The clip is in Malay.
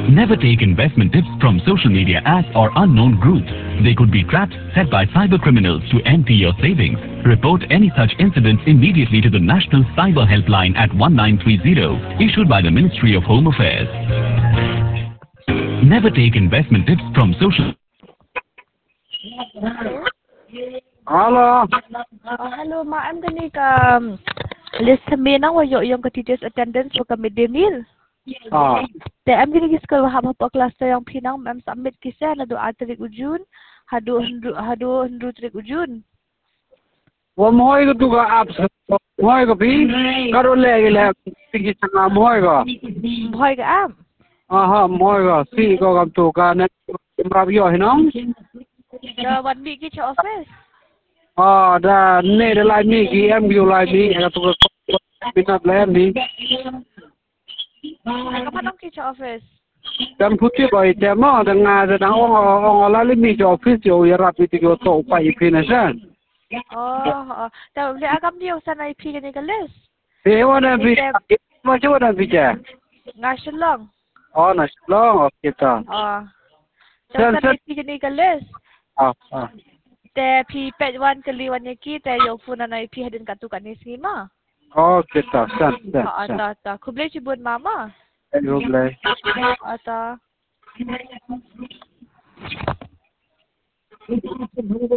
Never take investment tips from social media ads or unknown groups. They could be traps set by cyber criminals to empty your savings. Report any such incidents immediately to the National Cyber Helpline at 1930, issued by the Ministry of Home Affairs. Never take investment tips from social. Hello. Hello, ma. Em gani ka list kami nang wayo yung ka teachers attendance wa ka midday meal. Te em gani giskal wa hama pa class ta yung pinang em submit kisa na do atrik ujun hado hundru trik ujun. Wa moy ko tuga apps moy ko pi karo le pigi changa moy ko. Moy ka am. Aha moy ko si ko kam tu ka na mrab yo hinong. Da 1 week ki cha office. Da ne de lai mi ki em yo lai mi ka tu ko pinat le mi. Kapan ki cha office? Kan puti boy te mo da nga da ong la li mi jo office yo ya rap ti ko to pa I pina sa. Ta le agam dia sana IP gani ka list. Te wa na bi ma jo na bi ja. Nga shilong. Na long okay ta. Ta sana IP gani ka list. Ah. Te pi pet wan kali wan ki te yo phone na IP hadin ka tu kan ni sima. Okay ta san. Ta kuble ci bun mama. Ruble. Ata